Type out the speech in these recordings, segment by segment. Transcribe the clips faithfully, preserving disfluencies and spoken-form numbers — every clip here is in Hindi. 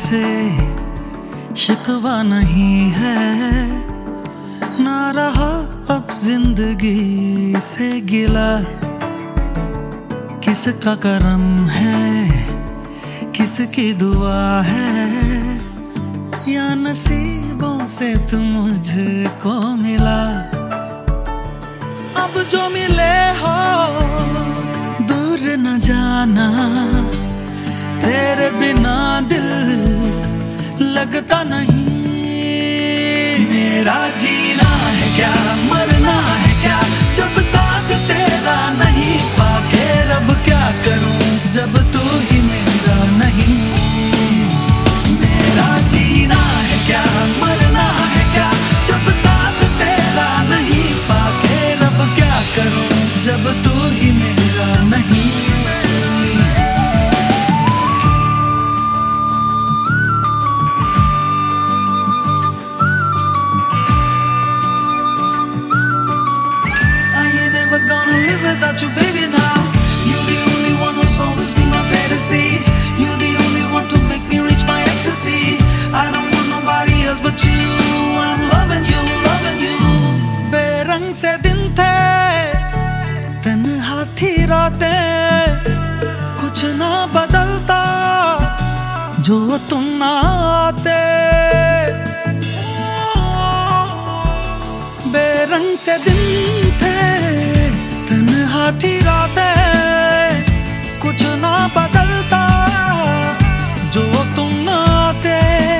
से शिकवा नहीं है, ना रहा अब जिंदगी से गिला। किसका करम है, किसकी दुआ है, या नसीबों से तुम मुझको मिला। अब जो मिले हो दूर न जाना, तेरे बिना दिल लगता नहीं। मेरा जीना है क्या, मरना है क्या, जब साथ तेरा नहीं पाके रब क्या करूं जब तू ही मेरा नहीं। मेरा जीना है क्या, मरना है क्या, जब साथ तेरा नहीं पाके रब क्या करूं जब तू ही मेरा नहीं। Without you, baby, now you're the only one who's always been my fantasy. You're the only one to make me reach my ecstasy. I don't want nobody else but you. I'm loving you, loving you. बेरंग से दिन थे, तन्हा थी रातें, कुछ ना बदलता जो तुम ना आते। बेरंग से दिन थे, थी रातें, कुछ ना बदलता जो तुम ना आते।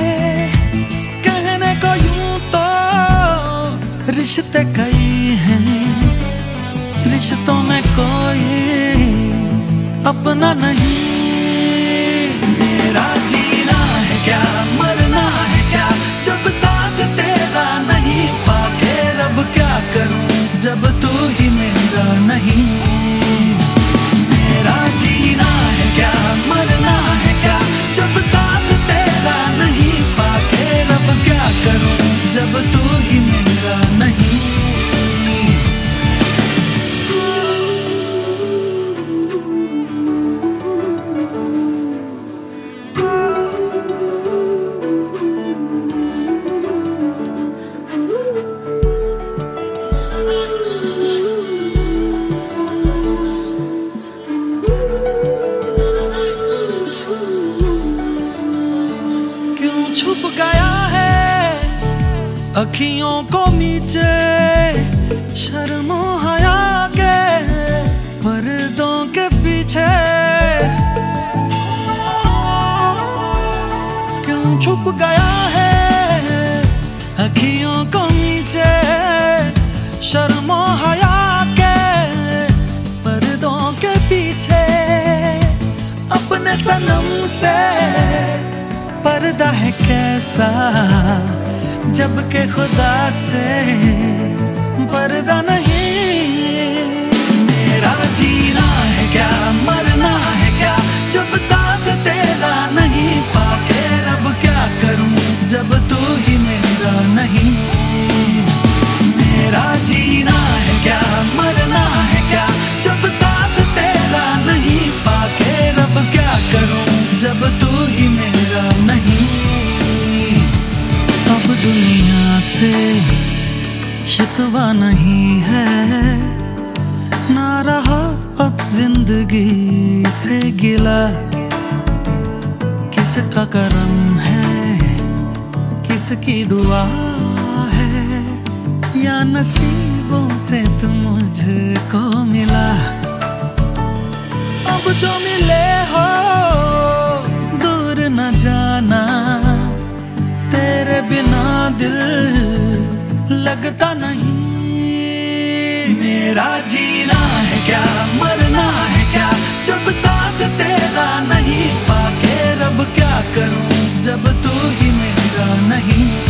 कहने को यूं तो रिश्ते कई हैं, रिश्तों में कोई अपना नहीं। मेरा जीना है क्या, मरना है क्या, जब साथ तेरा नहीं पाके रब क्या करूं जब तू ही मेरा नहीं। मेरा जीना है क्या, मरना है क्या, जब साथ तेरा नहीं पाके रब क्या करूं जब तू ही मेरा नहीं। छुप गया है अखियों को नीचे, शर्मो हया के पर्दों के पीछे। क्यों छुप गया है अखियों को नीचे, शर्मो हया के पर्दों के पीछे। अपने सनम से पर्दा है कैसा, जबकि खुदा से पर्दा नहीं। मेरा जीना है क्या, मरना है क्या, जब साथ तेरा नहीं पाके रब क्या करूं जब तू ही मेरा नहीं। मेरा जीना है क्या, मरना है क्या, जब साथ तेरा नहीं पाके रब क्या करूं जब तू ही मेरा नहीं। अब दुनिया से शिकवा नहीं है, ना रहा अब जिंदगी से गिला। किसका करम है, किसकी दुआ है, या नसीबों से तुम मुझको मिला। अब जो मिले हो दूर न जाना, तेरे बिना दिल लगता नहीं। मेरा जीना है क्या, मरना है क्या, जब साथ तेरा नहीं पाके रब क्या करूं जब तू ही मेरा नहीं।